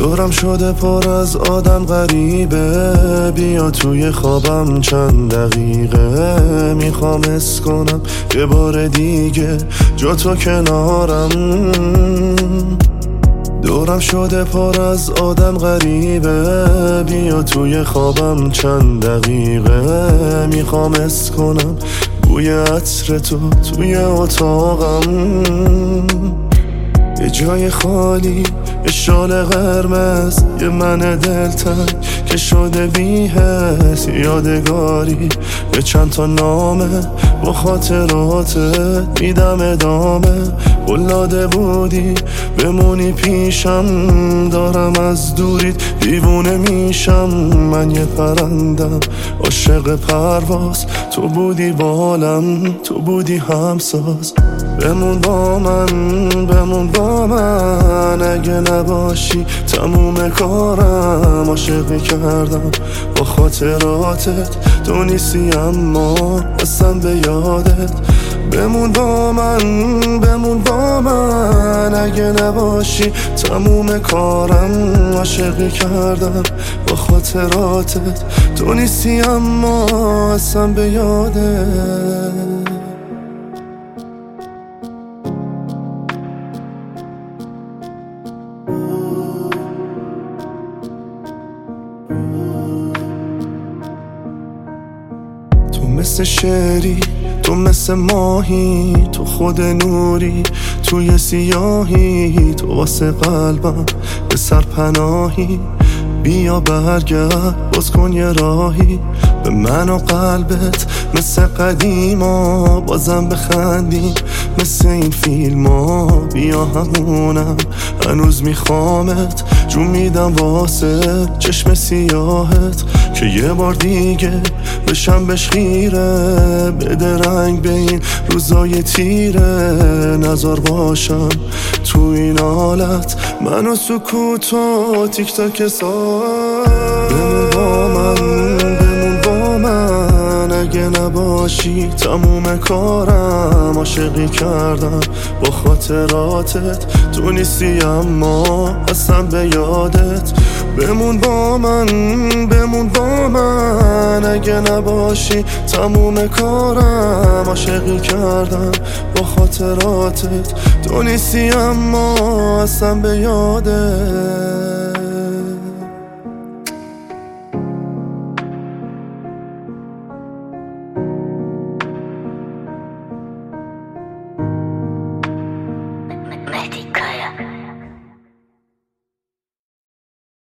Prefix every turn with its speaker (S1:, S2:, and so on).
S1: دورم شده پر از آدم غریبه، بیا توی خوابم چند دقیقه. میخوام حس کنم یه بار دیگه جا تو کنارم. دورم شده پر از آدم غریبه، بیا توی خوابم چند دقیقه. میخوام حس کنم بوی عطر تو توی اتاقم. یه جای خالی، یه شال قرمز، یه من دلتنگ که شده بی‌حس. یادگاری یه چند تا نامه با خاطراتت میدم ادامه. قلاده بودی بمونی پیشم، دارم از دوریت دیوونه میشم. من یه پرندم عاشق پرواز، تو بودی بالم، تو بودی همساز. بمون با من، بمون با من، اگه نباشی تموم کارم. عاشقی کردم با خاطراتت، تو نیستی اما هستم به یادت. بمون با من، بمون با من، اگه نباشی تموم کارم. عاشقی کردم با خاطراتت، تو نیستی اما هستم به یادت. تو مثل شعری، تو مثل ماهی، تو خود نوری توی سیاهی. تو واسه قلبم به سرپناهی، بیا برگرد باز کن یه راهی به من و قلبت. مثل قدیما بازم بخندیم، مثل این فیلم ها بیا همونم. هنوز میخوامت، جون میدم واسه چشم سیاهت، که یه بار دیگه بشم بهش خیره. بده رنگ به این روزای تیره، نظر باشم تو این حالت. من و سکوت و تیک تاک ساعت. بمون با من، بمون با من، اگه نباشی تموم کارم. عاشقی کردم با خاطراتت، تو نیستی اما هستم به یادت. بمون با من، بمون با من، اگه نباشی تموم کارم. عاشقی کردم با خاطراتت، تو نیستی اما هستم به یادت.